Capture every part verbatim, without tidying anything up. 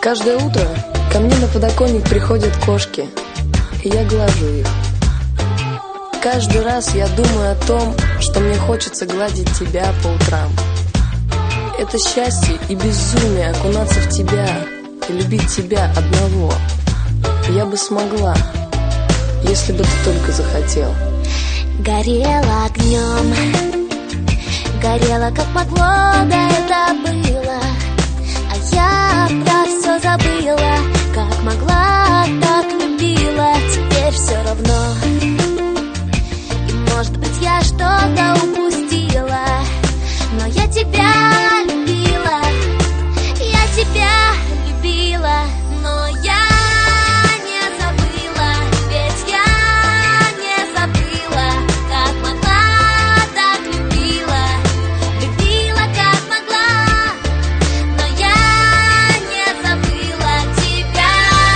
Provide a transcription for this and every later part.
Каждое утро ко мне на подоконник приходят кошки, и я глажу их. Каждый раз я думаю о том, что мне хочется гладить тебя по утрам. Это счастье и безумие окунаться в тебя и любить тебя одного. Я бы смогла, если бы ты только захотел. Горела огнем, горела как могло, да это было. А я про все забыла, как могла, так любила. Теперь все равно, и может быть я что-то упустила, но я тебя любила, я тебя любила, но я не забыла, ведь я не забыла, как могла, так любила, любила как могла, но я не забыла тебя.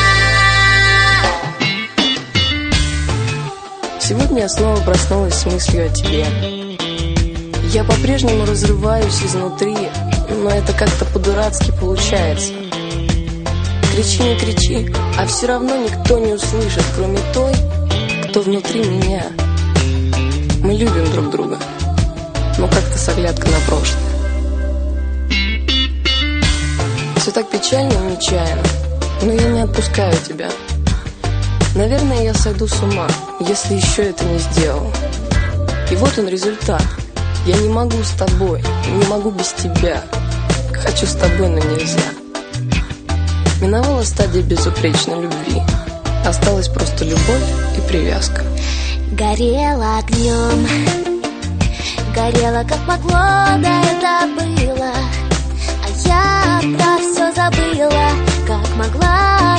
Сегодня я снова проснулась с мыслью о тебе. Я по-прежнему разрываюсь изнутри, но это как-то по-дурацки получается. Кричи, не кричи, а все равно никто не услышит, кроме той, кто внутри меня. Мы любим друг друга, но как-то с оглядкой на прошлое. Все так печально и нечаянно, но я не отпускаю тебя. Наверное, я сойду с ума, если еще это не сделал. И вот он результат. Я не могу с тобой, не могу без тебя. Хочу с тобой, но нельзя. Миновала стадия безупречной любви. Осталась просто любовь и привязка. Горела огнем, горела как могло, да это было. А я про все забыла, как могла,